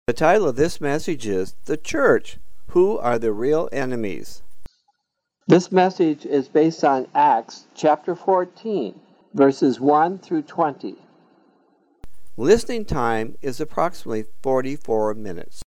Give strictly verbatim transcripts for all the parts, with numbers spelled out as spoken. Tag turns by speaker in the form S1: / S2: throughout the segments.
S1: The title of this message is The Church. Who are the real enemies? This message is based on Acts chapter fourteen, verses one through twenty. Listening time is approximately forty-four minutes.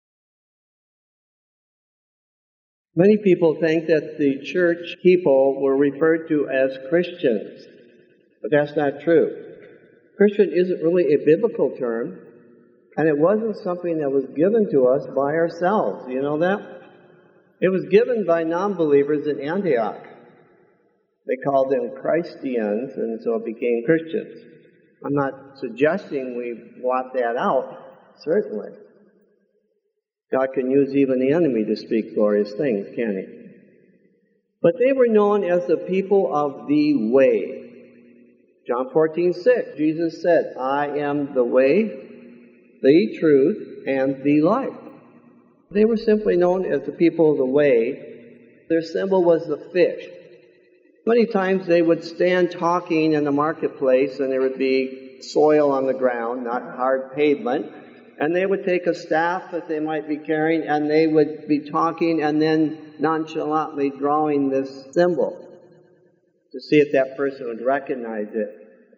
S1: Many people think that the church people were referred to as Christians, but that's not true. Christian isn't really a biblical term, and it wasn't something that was given to us by ourselves. You know that? It was given by non-believers in Antioch. They called them Christians, and so it became Christians. I'm not suggesting we blot that out, certainly. God can use even the enemy to speak glorious things, can't he? But they were known as the people of the way. John fourteen six, Jesus said, I am the way, the truth, and the life. They were simply known as the people of the way. Their symbol was the fish. Many times they would stand talking in the marketplace, and there would be soil on the ground, not hard pavement. And they would take a staff that they might be carrying, and they would be talking and then nonchalantly drawing this symbol to see if that person would recognize it.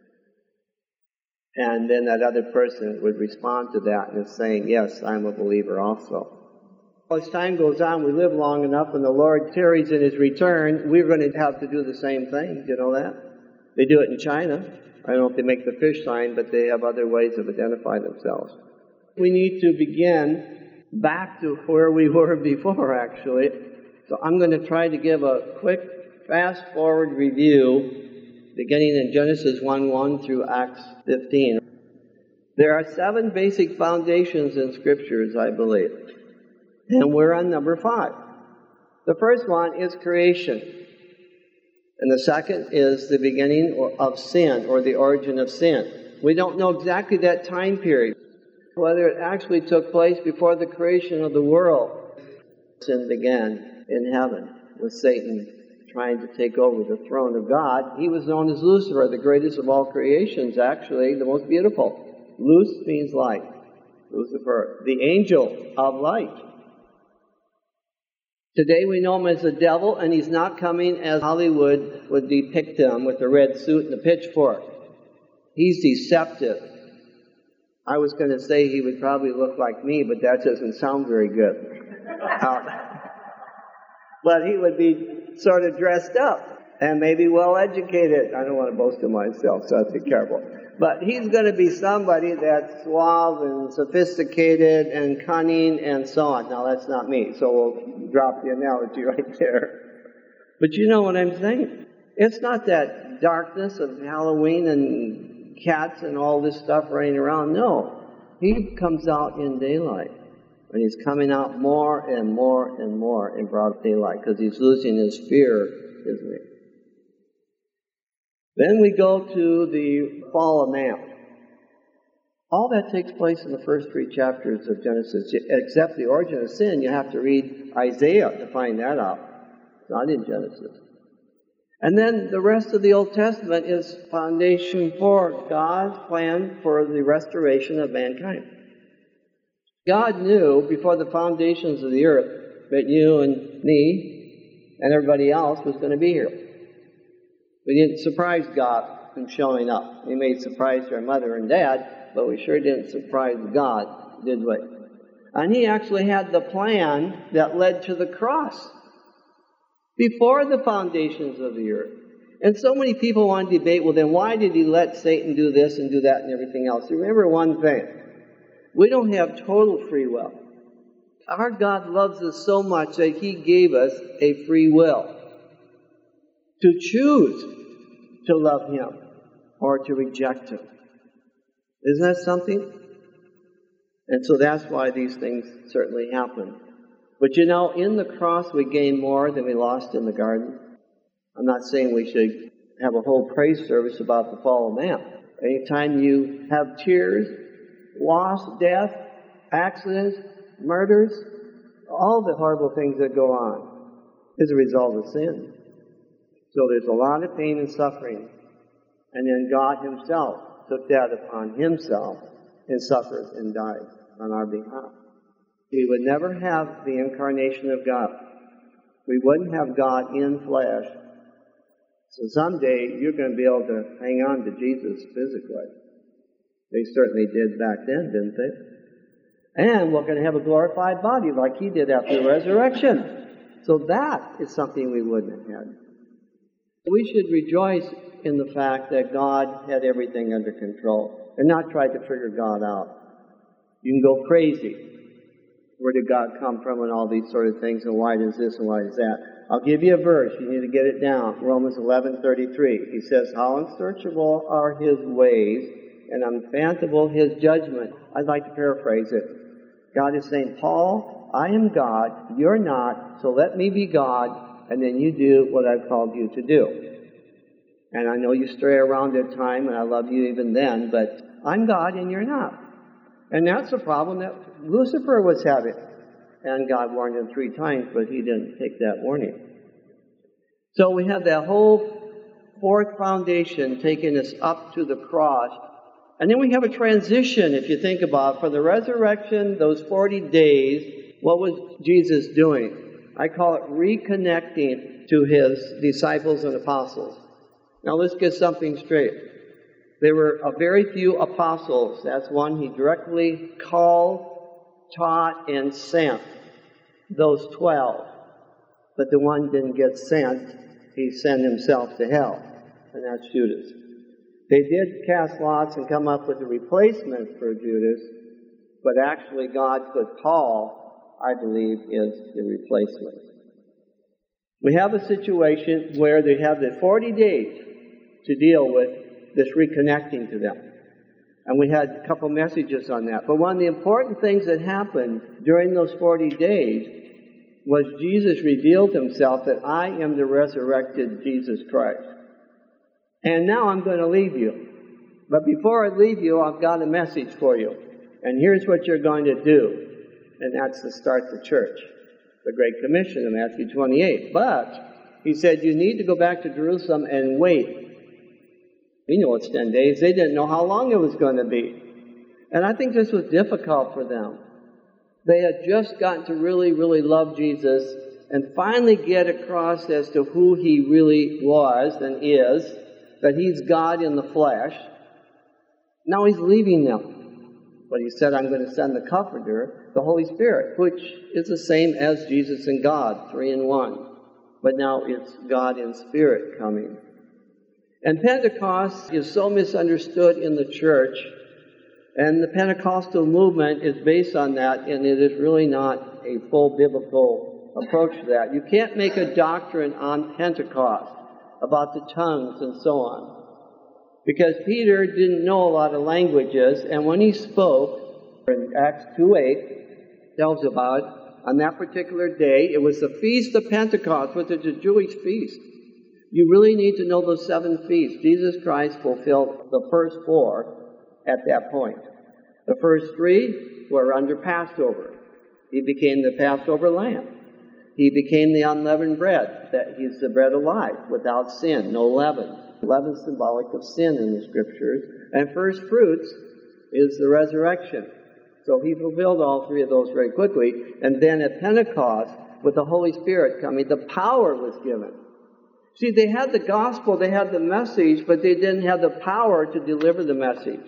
S1: And then that other person would respond to that and is saying, yes, I'm a believer also. As time goes on, we live long enough, and the Lord tarries in His return, we're going to have to do the same thing. You know that? They do it in China. I don't know if they make the fish sign, but they have other ways of identifying themselves. We need to begin back to where we were before, actually. So I'm going to try to give a quick, fast-forward review beginning in Genesis one one through Acts fifteen. There are seven basic foundations in Scriptures, I believe. And we're on number five. The first one is creation. And the second is the beginning of sin, or the origin of sin. We don't know exactly that time period, whether it actually took place before the creation of the world. Sin began in heaven with Satan trying to take over the throne of God. He was known as Lucifer, the greatest of all creations, actually, the most beautiful. Luce means light. Lucifer, the angel of light. Today we know him as the devil, and he's not coming as Hollywood would depict him with a red suit and a pitchfork. He's deceptive. I was going to say he would probably look like me, but that doesn't sound very good. Uh, but he would be sort of dressed up and maybe well educated. I don't want to boast of myself, so I have to be careful. But he's going to be somebody that's suave and sophisticated and cunning and so on. Now, that's not me, so we'll drop the analogy right there. But you know what I'm saying. It's not that darkness of Halloween and cats and all this stuff running around. No, he comes out in daylight. And he's coming out more and more and more in broad daylight because he's losing his fear, isn't he? Then we go to the fall of man. All that takes place in the first three chapters of Genesis. Except the origin of sin, you have to read Isaiah to find that out. It's not in Genesis. And then the rest of the Old Testament is foundation for God's plan for the restoration of mankind. God knew before the foundations of the earth that you and me and everybody else was going to be here. We didn't surprise God in showing up. We may surprise our mother and dad, but we sure didn't surprise God, did we? And He actually had the plan that led to the cross before the foundations of the earth. And so many people want to debate, well, then why did He let Satan do this and do that and everything else? Remember one thing. We don't have total free will. Our God loves us so much that He gave us a free will to choose to love Him or to reject Him. Isn't that something? And so that's why these things certainly happen. But you know, in the cross we gain more than we lost in the garden. I'm not saying we should have a whole praise service about the fall of man. Anytime you have tears, loss, death, accidents, murders, all the horrible things that go on is a result of sin. So there's a lot of pain and suffering. And then God Himself took that upon Himself and suffered and died on our behalf. We would never have the incarnation of God. We wouldn't have God in flesh. So someday you're going to be able to hang on to Jesus physically. They certainly did back then, didn't they? And we're going to have a glorified body like he did after the resurrection. So that is something we wouldn't have had. We should rejoice in the fact that God had everything under control and not try to figure God out. You can go crazy. Where did God come from and all these sort of things, and why does this and why does that? I'll give you a verse. You need to get it down. Romans eleven thirty-three. He says, how unsearchable are his ways and unfathomable his judgment. I'd like to paraphrase it. God is saying, Paul, I am God, you're not, so let me be God, and then you do what I've called you to do. And I know you stray around at time, and I love you even then, but I'm God and you're not. And that's the problem that Lucifer was having. And God warned him three times, but he didn't take that warning. So we have that whole fourth foundation taking us up to the cross. And then we have a transition, if you think about it. For the resurrection, those forty days, what was Jesus doing? I call it reconnecting to his disciples and apostles. Now let's get something straight. There were a very few apostles. That's one he directly called, taught, and sent. Those twelve. But the one didn't get sent. He sent himself to hell. And that's Judas. They did cast lots and come up with a replacement for Judas. But actually God put Paul, I believe, is the replacement. We have a situation where they have the forty days to deal with this reconnecting to them. And we had a couple messages on that. But one of the important things that happened during those forty days was Jesus revealed himself that I am the resurrected Jesus Christ. And now I'm going to leave you. But before I leave you, I've got a message for you. And here's what you're going to do. And that's to start the church. The Great Commission in Matthew twenty-eight. But he said you need to go back to Jerusalem and wait. We know it's ten days. They didn't know how long it was going to be. And I think this was difficult for them. They had just gotten to really, really love Jesus and finally get across as to who he really was and is, that he's God in the flesh. Now he's leaving them. But he said, I'm going to send the Comforter, the Holy Spirit, which is the same as Jesus and God, three in one. But now it's God in Spirit coming. And Pentecost is so misunderstood in the church, and the Pentecostal movement is based on that, and it is really not a full biblical approach to that. You can't make a doctrine on Pentecost about the tongues and so on, because Peter didn't know a lot of languages, and when he spoke, in Acts two eight, tells about, on that particular day, it was the Feast of Pentecost, which is a Jewish feast. You really need to know those seven feasts. Jesus Christ fulfilled the first four at that point. The first three were under Passover. He became the Passover lamb. He became the unleavened bread. That he's the bread of life, without sin, no leaven. Leaven is symbolic of sin in the Scriptures. And first fruits is the resurrection. So he fulfilled all three of those very quickly. And then at Pentecost, with the Holy Spirit coming, the power was given. See, they had the gospel, they had the message, but they didn't have the power to deliver the message.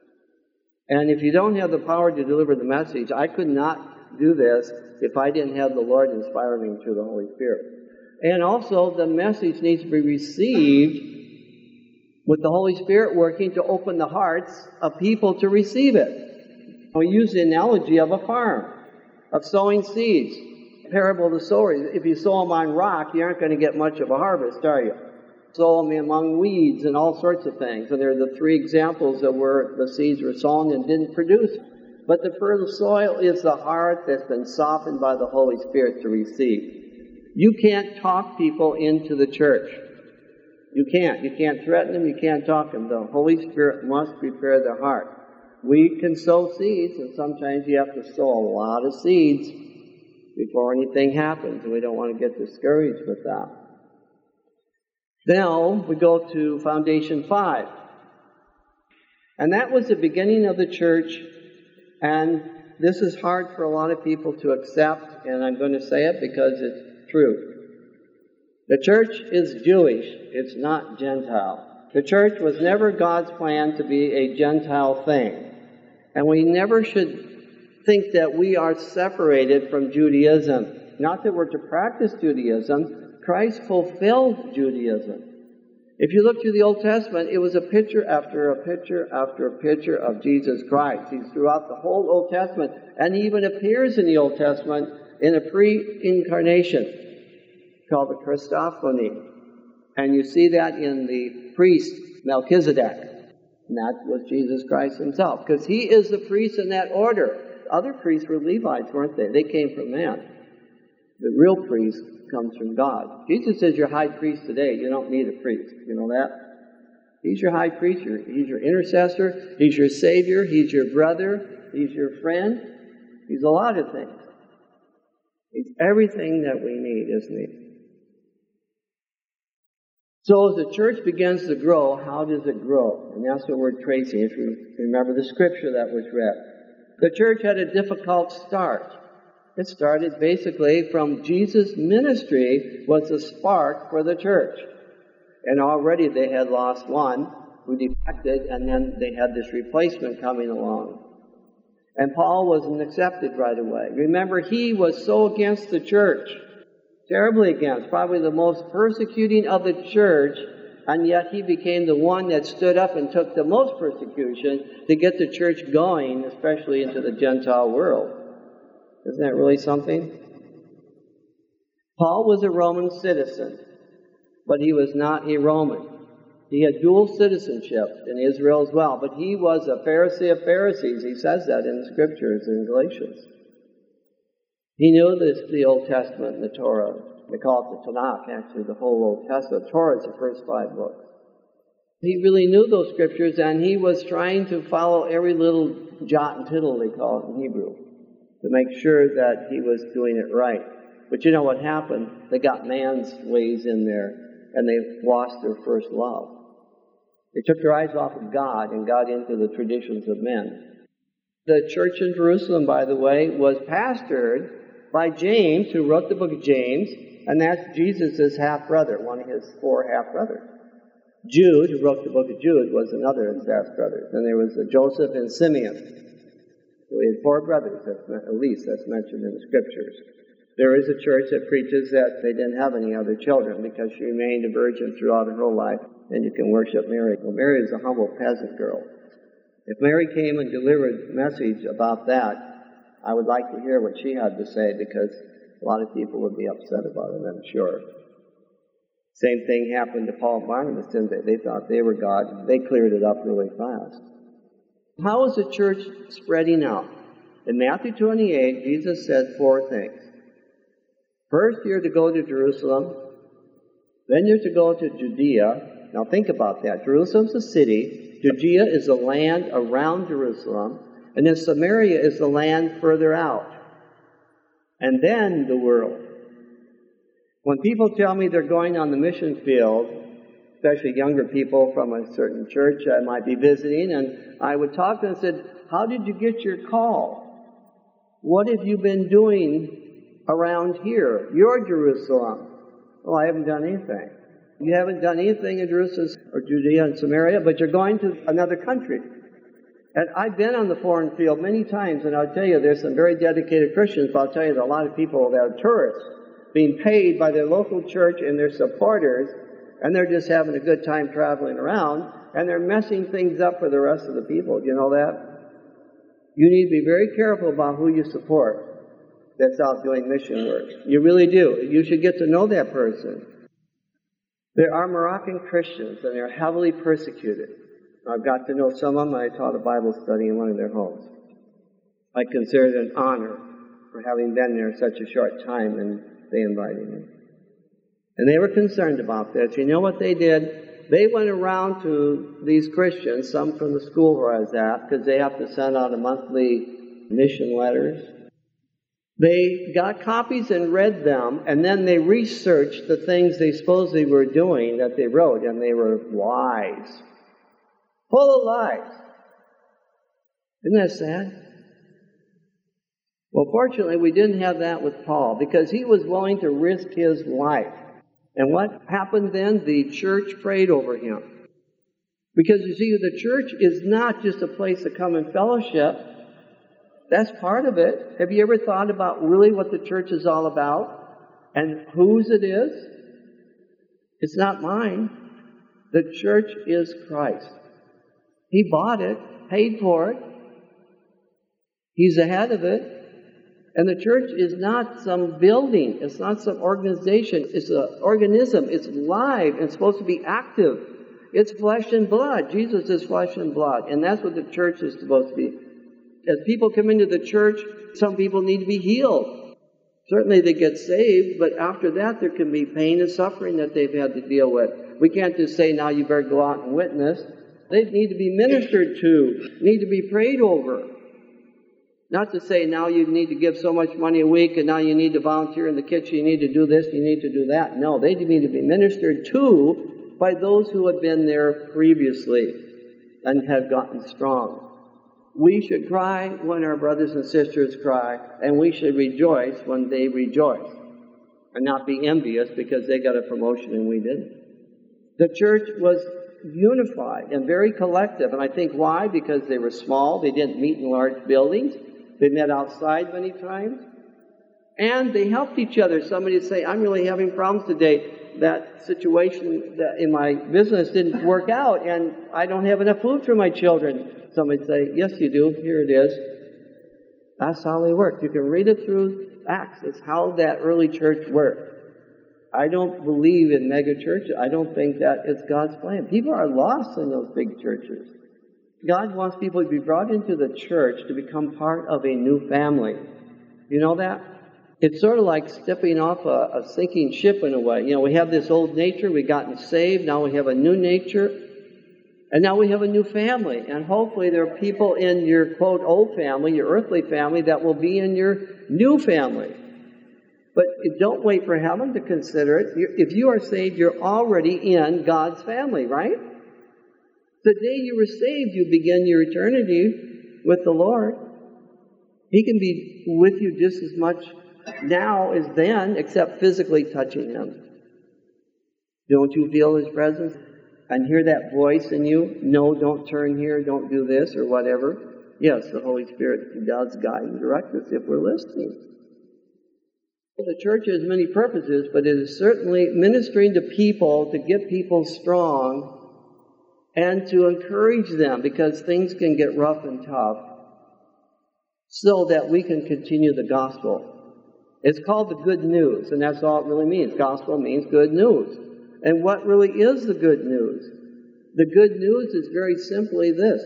S1: And if you don't have the power to deliver the message, I could not do this if I didn't have the Lord inspiring me through the Holy Spirit. And also, the message needs to be received with the Holy Spirit working to open the hearts of people to receive it. We use the analogy of a farm, of sowing seeds. Parable of the sower. If you sow them on rock, you aren't going to get much of a harvest, are you? Sow them among weeds and all sorts of things. And there are the three examples of where the seeds were sown and didn't produce. But the fertile soil is the heart that's been softened by the Holy Spirit to receive. You can't talk people into the church. You can't. You can't threaten them. You can't talk them. The Holy Spirit must prepare their heart. We can sow seeds, and sometimes you have to sow a lot of seeds before anything happens, and we don't want to get discouraged with that. Now, we go to Foundation five. And that was the beginning of the church, and this is hard for a lot of people to accept, and I'm going to say it because it's true. The church is Jewish. It's not Gentile. The church was never God's plan to be a Gentile thing. And we never should think that we are separated from Judaism. Not that we're to practice Judaism. Christ fulfilled Judaism. If you look through the Old Testament, it was a picture after a picture after a picture of Jesus Christ. He's throughout the whole Old Testament, and he even appears in the Old Testament in a pre-incarnation called the Christophany. And you see that in the priest Melchizedek. And that was Jesus Christ himself, because he is the priest in that order. Other priests were Levites, weren't they? They came from man. The real priest comes from God. Jesus is your high priest today. You don't need a priest. You know that? He's your high priest. He's your intercessor. He's your savior. He's your brother. He's your friend. He's a lot of things. He's everything that we need, isn't he? So as the church begins to grow, how does it grow? And that's what we're tracing, if you remember the scripture that was read. The church had a difficult start. It started basically from Jesus' ministry was the spark for the church. And already they had lost one who defected, and then they had this replacement coming along. And Paul wasn't accepted right away. Remember, he was so against the church, terribly against, probably the most persecuting of the church, and yet he became the one that stood up and took the most persecution to get the church going, especially into the Gentile world. Isn't that really something? Paul was a Roman citizen, but he was not a Roman. He had dual citizenship in Israel as well, but he was a Pharisee of Pharisees. He says that in the scriptures in Galatians. He knew this, the Old Testament and the Torah. They call it the Tanakh, actually, the whole Old Testament. The Torah is the first five books. He really knew those scriptures, and he was trying to follow every little jot and tittle, they call it in Hebrew, to make sure that he was doing it right. But you know what happened? They got man's ways in there, and they lost their first love. They took their eyes off of God and got into the traditions of men. The church in Jerusalem, by the way, was pastored by James, who wrote the book of James, and that's Jesus' half-brother, one of his four half-brothers. Jude, who wrote the book of Jude, was another of his half-brothers. And there was Joseph and Simeon. So he had four brothers, that's, at least, that's mentioned in the scriptures. There is a church that preaches that they didn't have any other children because she remained a virgin throughout her whole life, and you can worship Mary. Well, Mary is a humble peasant girl. If Mary came and delivered a message about that, I would like to hear what she had to say, because a lot of people would be upset about it, I'm sure. Same thing happened to Paul and Barnabas, didn't they? They thought they were God. They cleared it up really fast. How is the church spreading out? In Matthew twenty-eight, Jesus said four things. First, you're to go to Jerusalem. Then you're to go to Judea. Now think about that. Jerusalem's a city. Judea is the land around Jerusalem. And then Samaria is the land further out. And then the world. When people tell me they're going on the mission field, especially younger people from a certain church I might be visiting, and I would talk to them and said, how did you get your call? What have you been doing around here? You're Jerusalem. Well, I haven't done anything. You haven't done anything in Jerusalem or Judea and Samaria, but you're going to another country. And I've been on the foreign field many times, and I'll tell you, there's some very dedicated Christians, but I'll tell you, there are a lot of people that are tourists being paid by their local church and their supporters, and they're just having a good time traveling around, and they're messing things up for the rest of the people. Do you know that? You need to be very careful about who you support that's out doing mission work. You really do. You should get to know that person. There are Moroccan Christians, and they're heavily persecuted. I've got to know some of them. I taught a Bible study in one of their homes. I consider it an honor for having been there such a short time, and they invited me. And they were concerned about this. You know what they did? They went around to these Christians, some from the school where I was at, because they have to send out a monthly mission letters. They got copies and read them, and then they researched the things they supposedly were doing that they wrote, and they were lies. Full of lies. Isn't that sad? Well, fortunately, we didn't have that with Paul because he was willing to risk his life. And what happened then? The church prayed over him. Because you see, the church is not just a place to come and fellowship. That's part of it. Have you ever thought about really what the church is all about and whose it is? It's not mine. The church is Christ. He bought it, paid for it. He's the head of it. And the church is not some building. It's not some organization. It's an organism. It's live. It's supposed to be active. It's flesh and blood. Jesus is flesh and blood. And that's what the church is supposed to be. As people come into the church, some people need to be healed. Certainly they get saved, but after that there can be pain and suffering that they've had to deal with. We can't just say, now you better go out and witness. They need to be ministered to, need to be prayed over. Not to say now you need to give so much money a week and now you need to volunteer in the kitchen, you need to do this, you need to do that. No, they need to be ministered to by those who have been there previously and have gotten strong. We should cry when our brothers and sisters cry, and we should rejoice when they rejoice, and not be envious because they got a promotion and we didn't. The church was unified and very collective, and I think why? Because they were small, they didn't meet in large buildings, they met outside many times, and they helped each other. Somebody would say, I'm really having problems today. That situation that in my business didn't work out, and I don't have enough food for my children. Somebody would say, yes, you do. Here it is. That's how they worked. You can read it through Acts. It's how that early church worked. I don't believe in mega churches. I don't think that it's God's plan. People are lost in those big churches. God wants people to be brought into the church to become part of a new family. You know that? It's sort of like stepping off a, a sinking ship in a way. You know, we have this old nature. We've gotten saved. Now we have a new nature. And now we have a new family. And hopefully there are people in your, quote, old family, your earthly family, that will be in your new family. But don't wait for heaven to consider it. If you are saved, you're already in God's family, right? The day you were saved, you begin your eternity with the Lord. He can be with you just as much now as then, except physically touching Him. Don't you feel His presence and hear that voice in you? No, don't turn here, don't do this, or whatever. Yes, the Holy Spirit does guide and direct us if we're listening. The church has many purposes, but it is certainly ministering to people to get people strong and to encourage them, because things can get rough and tough, so that we can continue the gospel. It's called the good news, and that's all it really means. Gospel means good news. And what really is the good news? The good news is very simply this.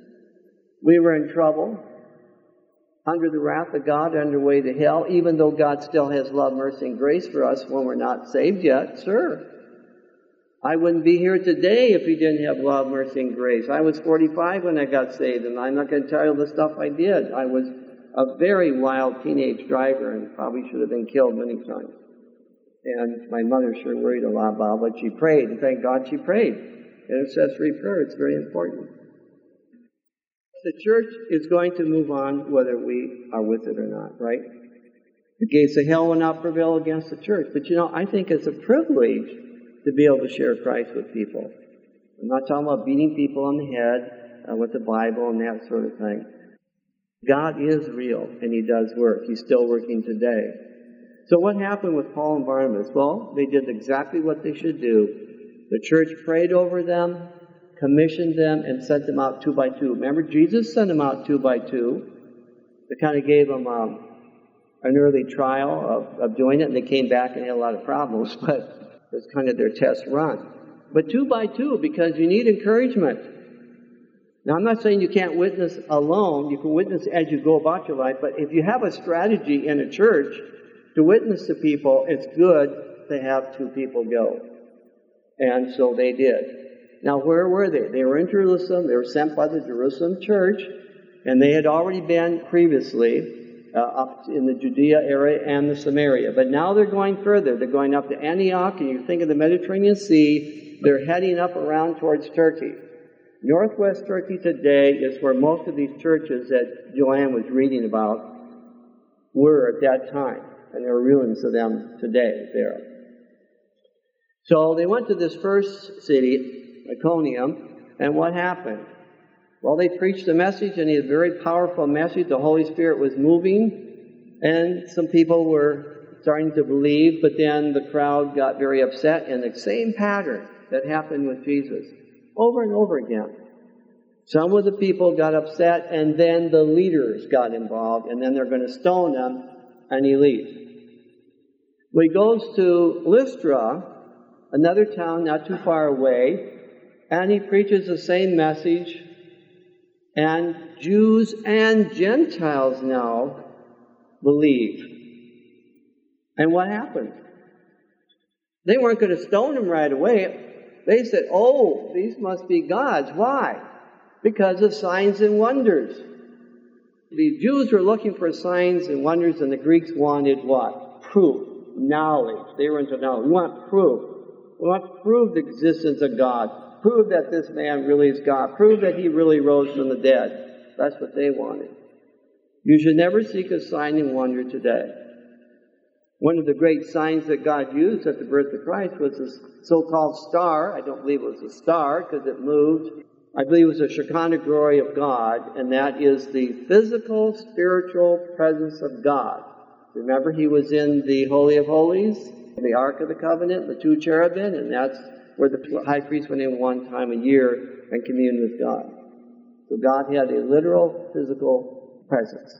S1: We were in trouble, under the wrath of God, on our way to hell, even though God still has love, mercy, and grace for us when we're not saved yet. Sure. I wouldn't be here today if He didn't have love, mercy, and grace. I was forty-five when I got saved, and I'm not going to tell you the stuff I did. I was a very wild teenage driver and probably should have been killed many times. And my mother sure worried a lot about it, but she prayed, and thank God she prayed. Intercessory prayer, it's very important. The church is going to move on whether we are with it or not, right? The gates of hell will not prevail against the church. But you know, I think it's a privilege to be able to share Christ with people. I'm not talking about beating people on the head uh, with the Bible and that sort of thing. God is real, and He does work. He's still working today. So what happened with Paul and Barnabas? Well, they did exactly what they should do. The church prayed over them, commissioned them, and sent them out two by two. Remember, Jesus sent them out two by two. They kind of gave them um, an early trial of, of doing it, and they came back and had a lot of problems, but it was kind of their test run. But two by two, because you need encouragement. Now, I'm not saying you can't witness alone. You can witness as you go about your life, but if you have a strategy in a church to witness to people, it's good to have two people go. And so they did. Now, where were they? They were in Jerusalem. They were sent by the Jerusalem church, and they had already been previously uh, up in the Judea area and the Samaria. But now they're going further. They're going up to Antioch, and you think of the Mediterranean Sea. They're heading up around towards Turkey. Northwest Turkey today is where most of these churches that Joanne was reading about were at that time. And there are ruins of them today there. So they went to this first city, Iconium, and what happened? Well, they preached the message, and a very powerful message. The Holy Spirit was moving, and some people were starting to believe, but then the crowd got very upset, and the same pattern that happened with Jesus over and over again. Some of the people got upset, and then the leaders got involved, and then they're going to stone him, and he leaves. Well, he goes to Lystra, another town not too far away, and he preaches the same message, and Jews and Gentiles now believe. And what happened? They weren't going to stone him right away. They said, oh, these must be gods. Why? Because of signs and wonders. The Jews were looking for signs and wonders, and the Greeks wanted what? Proof. Knowledge. They were into knowledge. We want proof. We want to prove the existence of God. Prove that this man really is God. Prove that he really rose from the dead. That's what they wanted. You should never seek a sign and wonder today. One of the great signs that God used at the birth of Christ was this so-called star. I don't believe it was a star because it moved. I believe it was a Shekinah glory of God, and that is the physical, spiritual presence of God. Remember, he was in the Holy of Holies, the Ark of the Covenant, the two cherubim, and that's where the high priest went in one time a year and communed with God. So God had a literal, physical presence.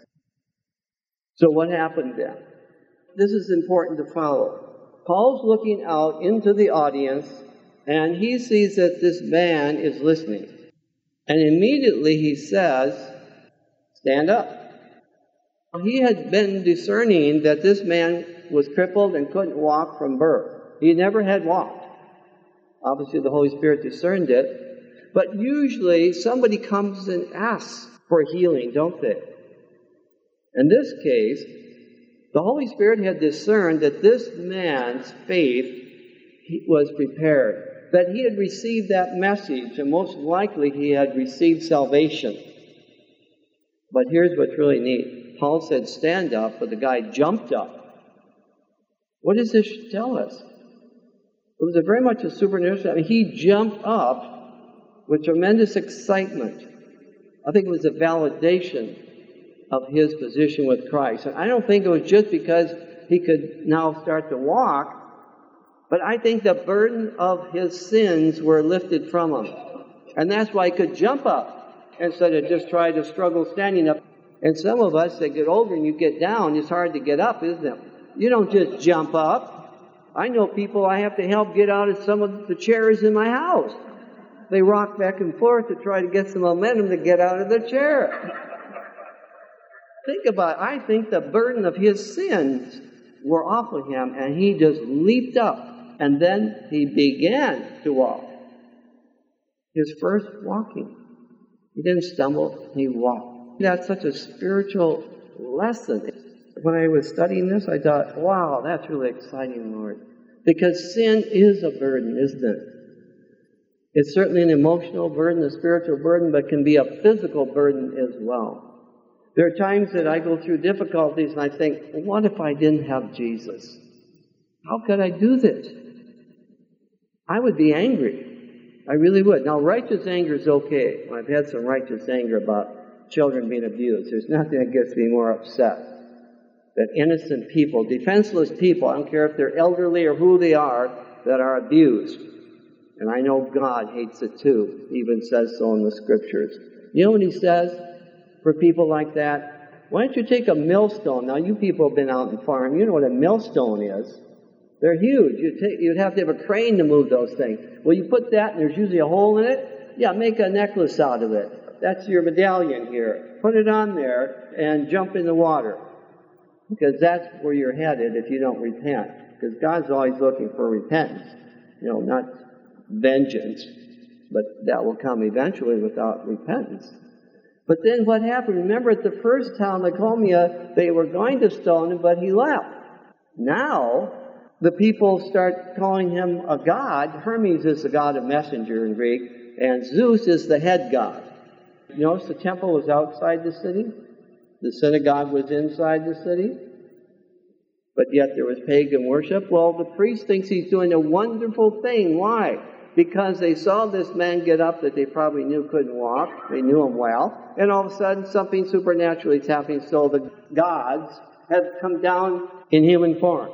S1: So what happened then? This is important to follow. Paul's looking out into the audience, and he sees that this man is listening. And immediately he says, stand up. He had been discerning that this man was crippled and couldn't walk from birth. He never had walked. Obviously, the Holy Spirit discerned it. But usually, somebody comes and asks for healing, don't they? In this case, the Holy Spirit had discerned that this man's faith was prepared, that he had received that message, and most likely he had received salvation. But here's what's really neat. Paul said, stand up, but the guy jumped up. What does this tell us? It was a very much a supernatural. I mean, he jumped up with tremendous excitement. I think it was a validation of his position with Christ. And I don't think it was just because he could now start to walk, but I think the burden of his sins were lifted from him. And that's why he could jump up instead of just try to struggle standing up. And some of us that get older and you get down, it's hard to get up, isn't it? You don't just jump up. I know people I have to help get out of some of the chairs in my house. They rock back and forth to try to get some momentum to get out of the chair. Think about it. I think the burden of his sins were off of him, and he just leaped up, and then he began to walk. His first walking. He didn't stumble, he walked. That's such a spiritual lesson. When I was studying this, I thought, wow, that's really exciting, Lord. Because sin is a burden, isn't it? It's certainly an emotional burden, a spiritual burden, but can be a physical burden as well. There are times that I go through difficulties and I think, what if I didn't have Jesus? How could I do this? I would be angry. I really would. Now, righteous anger is okay. I've had some righteous anger about children being abused. There's nothing that gets me more upset that innocent people, defenseless people, I don't care if they're elderly or who they are, that are abused. And I know God hates it too. He even says so in the Scriptures. You know what he says for people like that? Why don't you take a millstone? Now, you people have been out and farm. You know what a millstone is. They're huge. You'd, take, you'd have to have a crane to move those things. Well, you put that, and there's usually a hole in it. Yeah, make a necklace out of it. That's your medallion here. Put it on there and jump in the water. Because that's where you're headed if you don't repent. Because God's always looking for repentance. You know, not vengeance. But that will come eventually without repentance. But then what happened? Remember at the first town, Lycomia, they were going to stone him, but he left. Now, the people start calling him a god. Hermes is the god of messenger in Greek. And Zeus is the head god. You notice the temple was outside the city? The synagogue was inside the city, but yet there was pagan worship. Well, the priest thinks he's doing a wonderful thing. Why? Because they saw this man get up that they probably knew couldn't walk. They knew him well. And all of a sudden, something supernatural is happening. So the gods have come down in human form.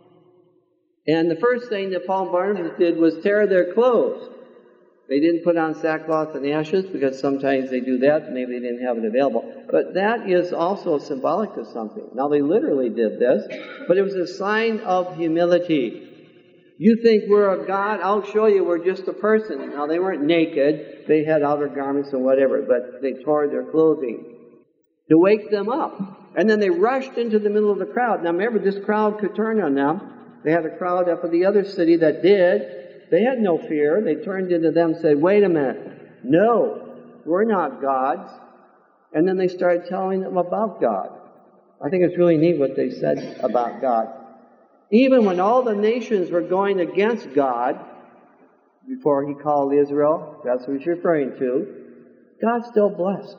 S1: And the first thing that Paul and Barnabas did was tear their clothes. They didn't put on sackcloth and ashes, because sometimes they do that. Maybe they didn't have it available. But that is also symbolic of something. Now, they literally did this, but it was a sign of humility. You think we're a god? I'll show you we're just a person. Now, they weren't naked. They had outer garments and whatever, but they tore their clothing to wake them up. And then they rushed into the middle of the crowd. Now, remember, this crowd could turn on them. They had a crowd up in the other city that did. They had no fear. They turned into them and said, wait a minute. No, we're not gods. And then they started telling them about God. I think it's really neat what they said about God. Even when all the nations were going against God, before he called Israel, that's what he's referring to, God still blessed.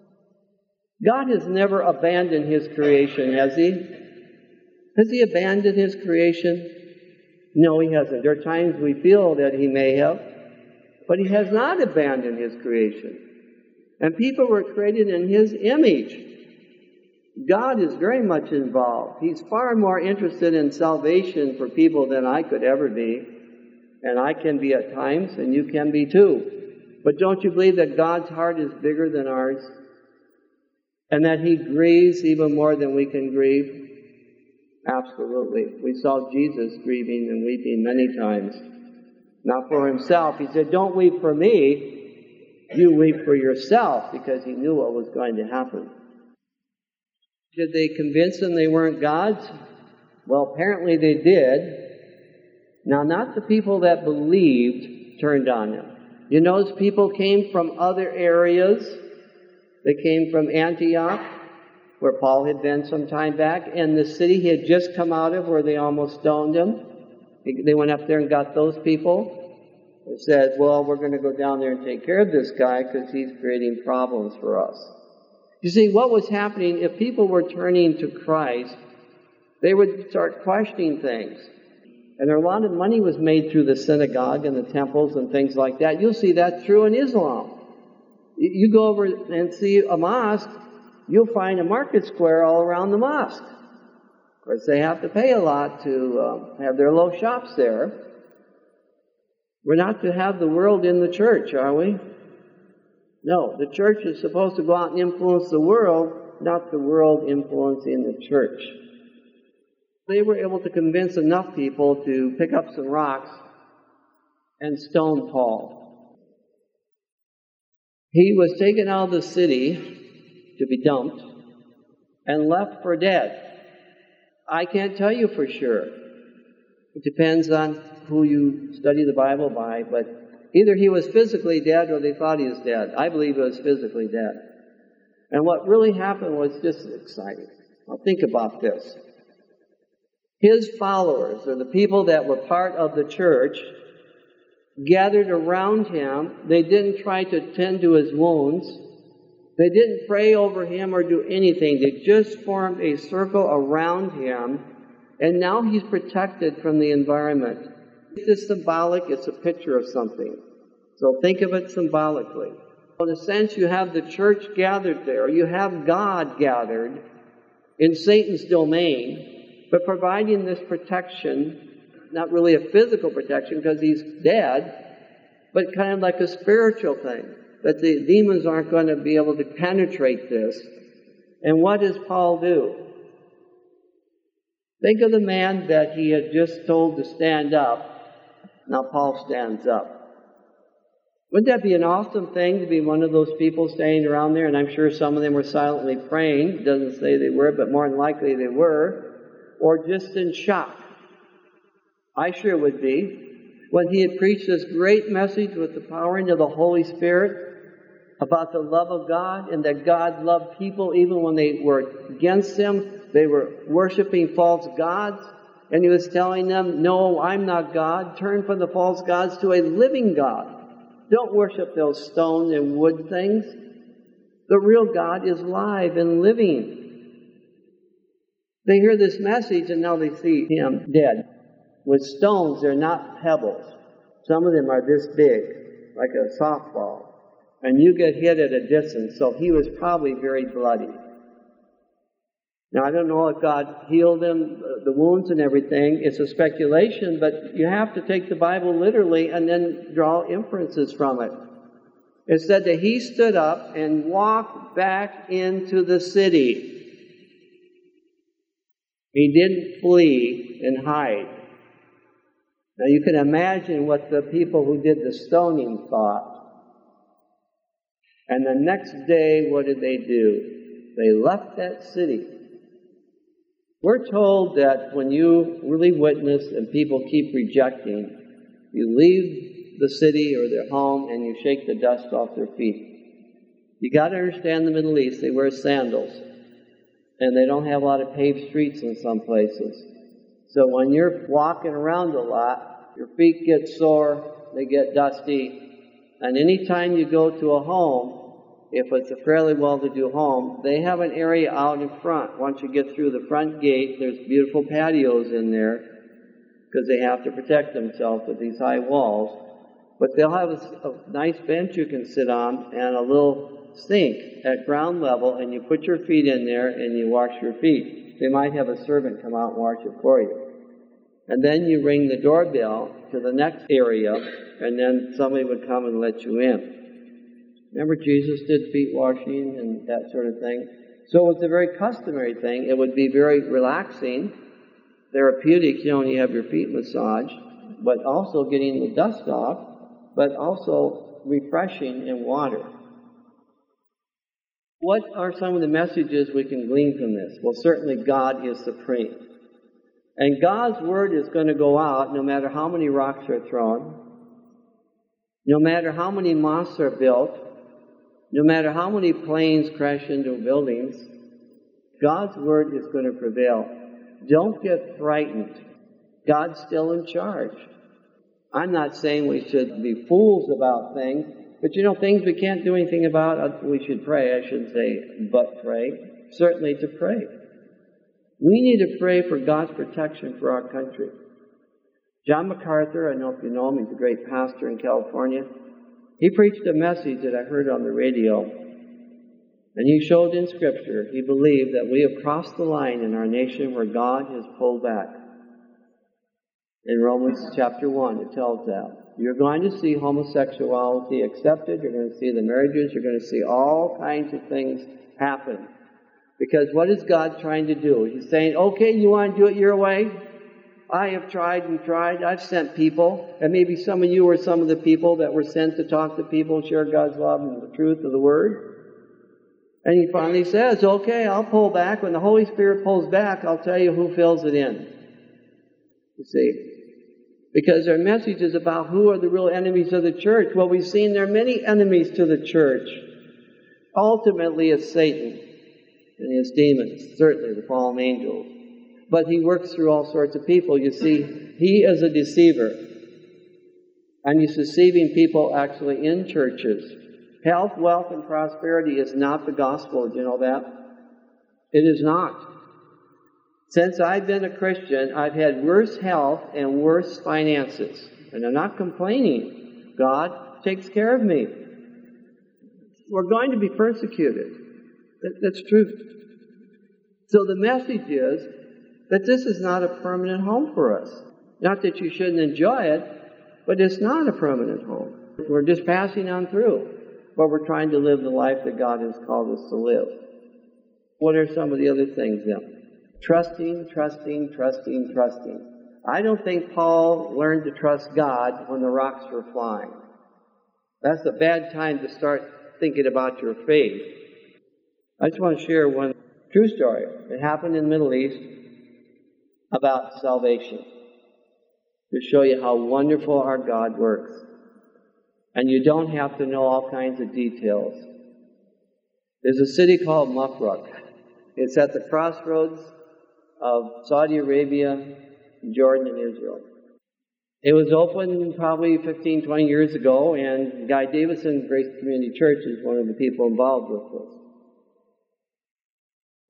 S1: God has never abandoned his creation, has he? Has he abandoned his creation? No, he hasn't. There are times we feel that he may have, but he has not abandoned his creation. And people were created in his image. God is very much involved. He's far more interested in salvation for people than I could ever be. And I can be at times, and you can be too. But don't you believe that God's heart is bigger than ours? And that he grieves even more than we can grieve? Absolutely. We saw Jesus grieving and weeping many times. Not for himself. He said, don't weep for me. You weep for yourself, because he knew what was going to happen. Did they convince them they weren't gods? Well, apparently they did. Now, not the people that believed turned on him. You notice people came from other areas. They came from Antioch, where Paul had been some time back, and the city he had just come out of, where they almost stoned him. They went up there and got those people. They said, well, we're going to go down there and take care of this guy because he's creating problems for us. You see, what was happening, if people were turning to Christ, they would start questioning things. And there a lot of money was made through the synagogue and the temples and things like that. You'll see that true in Islam. You go over and see a mosque, you'll find a market square all around the mosque. Of course, they have to pay a lot to uh, have their little shops there. We're not to have the world in the church, are we? No, the church is supposed to go out and influence the world, not the world influencing the church. They were able to convince enough people to pick up some rocks and stone Paul. He was taken out of the city to be dumped and left for dead. I can't tell you for sure. It depends on who you study the Bible by, but either he was physically dead or they thought he was dead. I believe he was physically dead. And what really happened was just exciting. Now think about this. His followers, or the people that were part of the church, gathered around him. They didn't try to tend to his wounds. They didn't pray over him or do anything. They just formed a circle around him, and now he's protected from the environment. It's symbolic. It's a picture of something. So think of it symbolically. In a sense, you have the church gathered there. You have God gathered in Satan's domain, but providing this protection, not really a physical protection because he's dead, but kind of like a spiritual thing, that the demons aren't going to be able to penetrate this. And what does Paul do? Think of the man that he had just told to stand up. Now Paul stands up. Wouldn't that be an awesome thing to be one of those people standing around there? And I'm sure some of them were silently praying. It doesn't say they were, but more than likely they were. Or just in shock. I sure would be. When he had preached this great message with the powering of the Holy Spirit about the love of God and that God loved people even when they were against him. They were worshiping false gods. And he was telling them, no, I'm not God. Turn from the false gods to a living God. Don't worship those stone and wood things. The real God is alive and living. They hear this message and now they see him dead. With stones, they're not pebbles. Some of them are this big, like a softball. And you get hit at a distance, so he was probably very bloody. Now, I don't know if God healed him, the wounds and everything. It's a speculation, but you have to take the Bible literally and then draw inferences from it. It said that he stood up and walked back into the city. He didn't flee and hide. Now, you can imagine what the people who did the stoning thought. And the next day, what did they do? They left that city. We're told that when you really witness and people keep rejecting, you leave the city or their home and you shake the dust off their feet. You got to understand the Middle East, they wear sandals. And they don't have a lot of paved streets in some places. So when you're walking around a lot, your feet get sore, they get dusty. And anytime you go to a home, if it's a fairly well-to-do home, they have an area out in front. Once you get through the front gate, there's beautiful patios in there because they have to protect themselves with these high walls. But they'll have a, a nice bench you can sit on and a little sink at ground level, and you put your feet in there and you wash your feet. They might have a servant come out and wash it for you. And then you ring the doorbell to the next area, and then somebody would come and let you in. Remember, Jesus did feet washing and that sort of thing. So it was a very customary thing. It would be very relaxing, therapeutic. You know, you have your feet massaged, but also getting the dust off, but also refreshing in water. What are some of the messages we can glean from this? Well, certainly God is supreme. And God's word is going to go out no matter how many rocks are thrown, no matter how many mosques are built, no matter how many planes crash into buildings. God's word is going to prevail. Don't get frightened. God's still in charge. I'm not saying we should be fools about things, but you know, things we can't do anything about, we should pray. I shouldn't say but pray. Certainly to pray. We need to pray for God's protection for our country. John MacArthur, I don't know if you know him, he's a great pastor in California. He preached a message that I heard on the radio, and he showed in Scripture, he believed that we have crossed the line in our nation where God has pulled back. In Romans chapter one, it tells that. You're going to see homosexuality accepted, you're going to see the marriages, you're going to see all kinds of things happen. Because what is God trying to do? He's saying, okay, you want to do it your way? I have tried and tried. I've sent people, and maybe some of you are some of the people that were sent to talk to people, share God's love and the truth of the Word. And he finally says, okay, I'll pull back. When the Holy Spirit pulls back, I'll tell you who fills it in. You see? Because their message is about who are the real enemies of the church. Well, we've seen there are many enemies to the church. Ultimately, it's Satan and his demons, certainly the fallen angels. But he works through all sorts of people. You see, he is a deceiver. And he's deceiving people actually in churches. Health, wealth, and prosperity is not the gospel. Do you know that? It is not. Since I've been a Christian, I've had worse health and worse finances. And I'm not complaining. God takes care of me. We're going to be persecuted. That's true. So the message is that this is not a permanent home for us. Not that you shouldn't enjoy it, but it's not a permanent home. We're just passing on through, but we're trying to live the life that God has called us to live. What are some of the other things then? Trusting, trusting, trusting, trusting. I don't think Paul learned to trust God when the rocks were flying. That's a bad time to start thinking about your faith. I just want to share one true story. It happened in the Middle East about salvation, to show you how wonderful our God works. And you don't have to know all kinds of details. There's a city called Mafraq. It's at the crossroads of Saudi Arabia, Jordan, and Israel. It was opened probably fifteen, twenty years ago, and Guy Davison, Grace Community Church, is one of the people involved with this.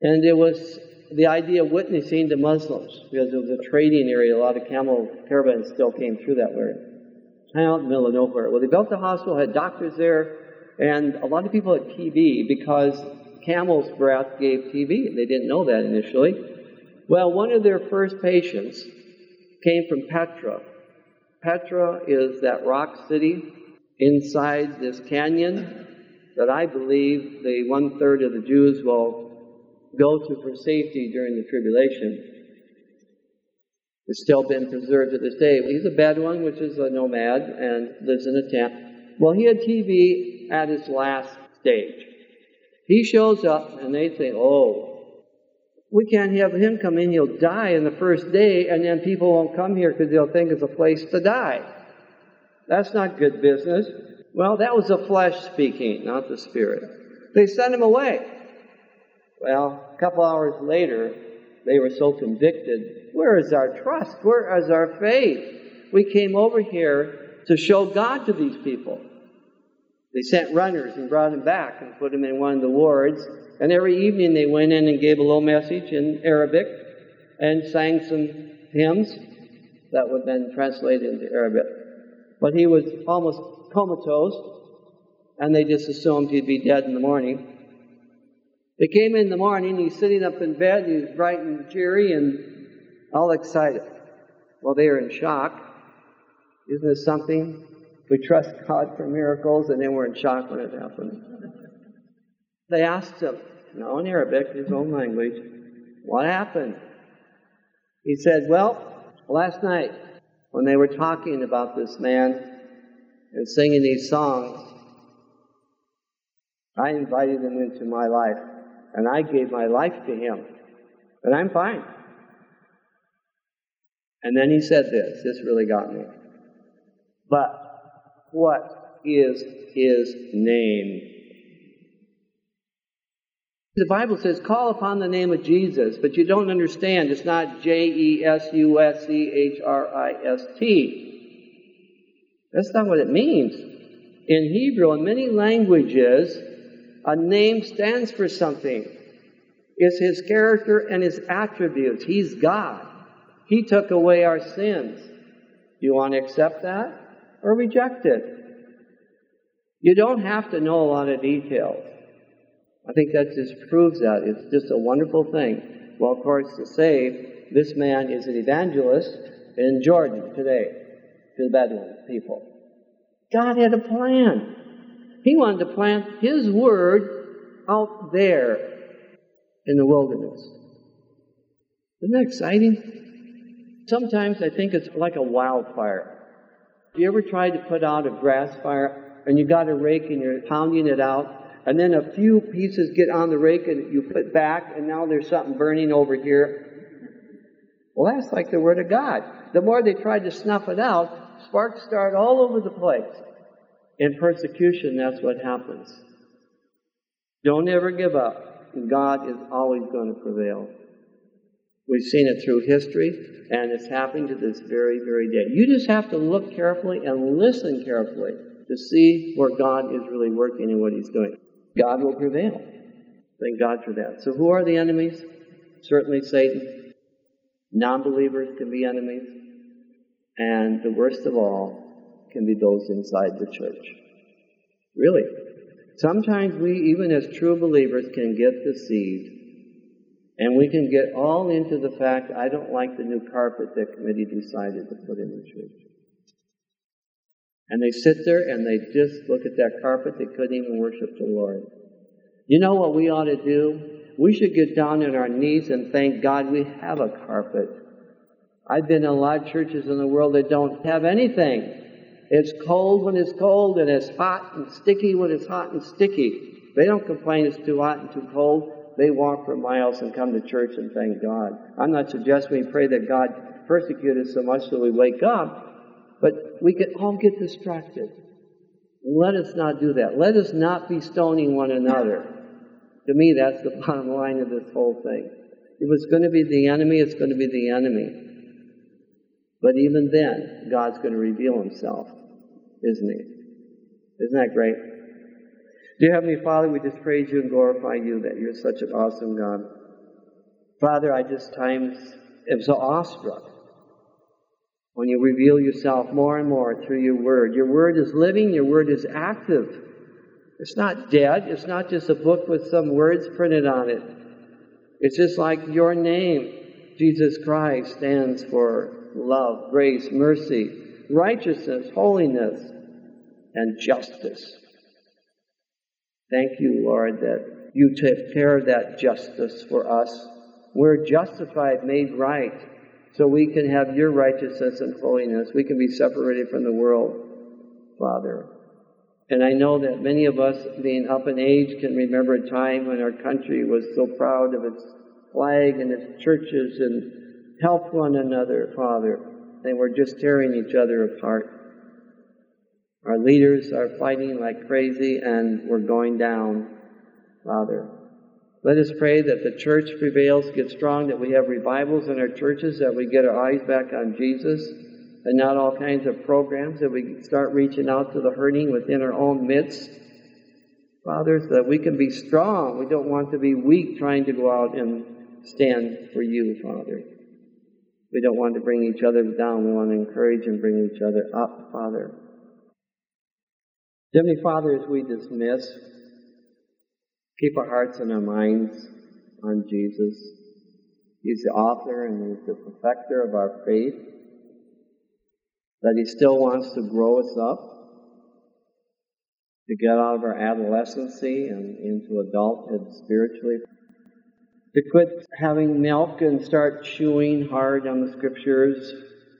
S1: And it was the idea of witnessing to Muslims, because it was a trading area. A lot of camel caravans still came through that way. Out in the middle of nowhere. Well, they built the hospital, had doctors there, and a lot of people had T B because camel's breath gave T B. They didn't know that initially. Well, one of their first patients came from Petra. Petra is that rock city inside this canyon that I believe the one-third of the Jews will go to for safety during the tribulation. It's still been preserved to this day. He's a Bedouin, which is a nomad, and lives in a tent. Well, he had T B at his last stage. He shows up, and they think, oh, we can't have him come in. He'll die in the first day, and then people won't come here because they'll think it's a place to die. That's not good business. Well, that was the flesh speaking, not the spirit. They sent him away. Well, a couple hours later, they were so convicted. Where is our trust? Where is our faith? We came over here to show God to these people. They sent runners and brought him back and put him in one of the wards. And every evening they went in and gave a little message in Arabic and sang some hymns that would then translate into Arabic. But he was almost comatose, and they just assumed he'd be dead in the morning. They came in the morning, he's sitting up in bed, he's bright and cheery and all excited. Well, they were in shock. Isn't this something? We trust God for miracles, and then we're in shock when it happens. They asked him, now in Arabic, his own language, what happened? He said, well, last night, when they were talking about this man and singing these songs, I invited him into my life, and I gave my life to him, and I'm fine. And then he said this, this really got me. But what is his name? The Bible says, call upon the name of Jesus, but you don't understand. It's not J E S U S C H R I S T. That's not what it means. In Hebrew, in many languages, a name stands for something. It's his character and his attributes. He's God. He took away our sins. Do you want to accept that or reject it? You don't have to know a lot of details. I think that just proves that. It's just a wonderful thing. Well, of course, to say this man is an evangelist in Jordan today to the Bedouin people. God had a plan. He wanted to plant His Word out there in the wilderness. Isn't that exciting? Sometimes I think it's like a wildfire. Have you ever tried to put out a grass fire and you got a rake and you're pounding it out, and then a few pieces get on the rake and you put back, and now there's something burning over here? Well, that's like the Word of God. The more they tried to snuff it out, sparks start all over the place. In persecution, that's what happens. Don't ever give up. God is always going to prevail. We've seen it through history, and it's happening to this very, very day. You just have to look carefully and listen carefully to see where God is really working and what He's doing. God will prevail. Thank God for that. So who are the enemies? Certainly Satan. Non-believers can be enemies. And the worst of all can be those inside the church. Really. Sometimes we, even as true believers, can get deceived. And we can get all into the fact, I don't like the new carpet that committee decided to put in the church. And they sit there and they just look at that carpet. They couldn't even worship the Lord. You know what we ought to do? We should get down on our knees and thank God we have a carpet. I've been in a lot of churches in the world that don't have anything. It's cold when it's cold, and it's hot and sticky when it's hot and sticky. They don't complain it's too hot and too cold. They walk for miles and come to church and thank God. I'm not suggesting we pray that God persecute us so much that we wake up, but we can all get distracted. Let us not do that. Let us not be stoning one another. To me, that's the bottom line of this whole thing. If it's going to be the enemy, it's going to be the enemy. But even then, God's going to reveal Himself, isn't He? Isn't that great? Dear Heavenly Father, we just praise You and glorify You that You're such an awesome God. Father, I just times am so awestruck when you reveal yourself more and more through your word. Your word is living, your word is active. It's not dead, it's not just a book with some words printed on it. It's just like your name, Jesus Christ, stands for love, grace, mercy, righteousness, holiness, and justice. Thank you, Lord, that you take care of that justice for us. We're justified, made right, so we can have your righteousness and holiness. We can be separated from the world, Father. And I know that many of us, being up in age, can remember a time when our country was so proud of its flag and its churches and helped one another, Father. And we're just tearing each other apart. Our leaders are fighting like crazy and we're going down, Father. Let us pray that the church prevails, gets strong, that we have revivals in our churches, that we get our eyes back on Jesus and not all kinds of programs, that we start reaching out to the hurting within our own midst. Father, so that we can be strong. We don't want to be weak trying to go out and stand for you, Father. We don't want to bring each other down. We want to encourage and bring each other up, Father. Heavenly Father, as we dismiss, keep our hearts and our minds on Jesus. He's the author and He's the perfecter of our faith. That He still wants to grow us up, to get out of our adolescency and into adulthood spiritually. To quit having milk and start chewing hard on the Scriptures.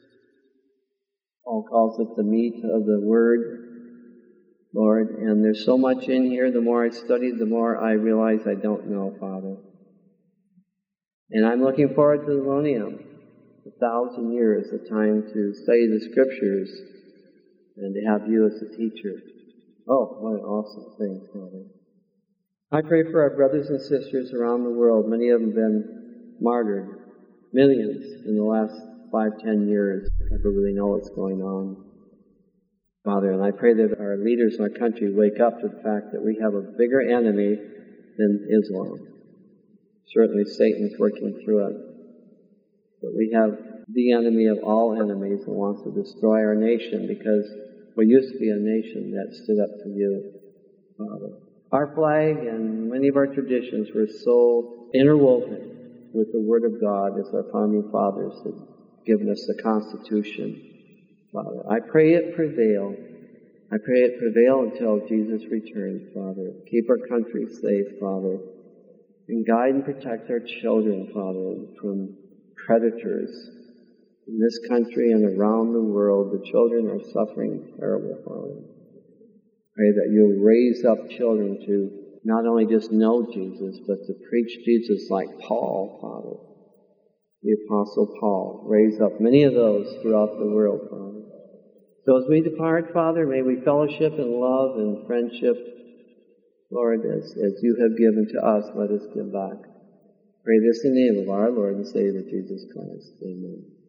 S1: Paul calls it the meat of the Word, Lord. And there's so much in here. The more I study, the more I realize I don't know, Father. And I'm looking forward to the millennium, a thousand years, a time to study the Scriptures and to have you as a teacher. Oh, what an awesome thing, Father. I pray for our brothers and sisters around the world. Many of them have been martyred. Millions in the last five, ten years. People really know what's going on, Father. And I pray that our leaders in our country wake up to the fact that we have a bigger enemy than Islam. Certainly Satan's working through it. But we have the enemy of all enemies who wants to destroy our nation, because we used to be a nation that stood up for you, Father. Our flag and many of our traditions were so interwoven with the Word of God as our founding fathers had given us the Constitution, Father. I pray it prevail. I pray it prevail until Jesus returns, Father. Keep our country safe, Father. And guide and protect our children, Father, from predators in this country and around the world. The children are suffering terrible, Father. Pray that you'll raise up children to not only just know Jesus, but to preach Jesus like Paul, Father. The Apostle Paul. Raise up many of those throughout the world, Father. So as we depart, Father, may we fellowship in love and friendship. Lord, as, as you have given to us, let us give back. Pray this in the name of our Lord and Savior, Jesus Christ. Amen.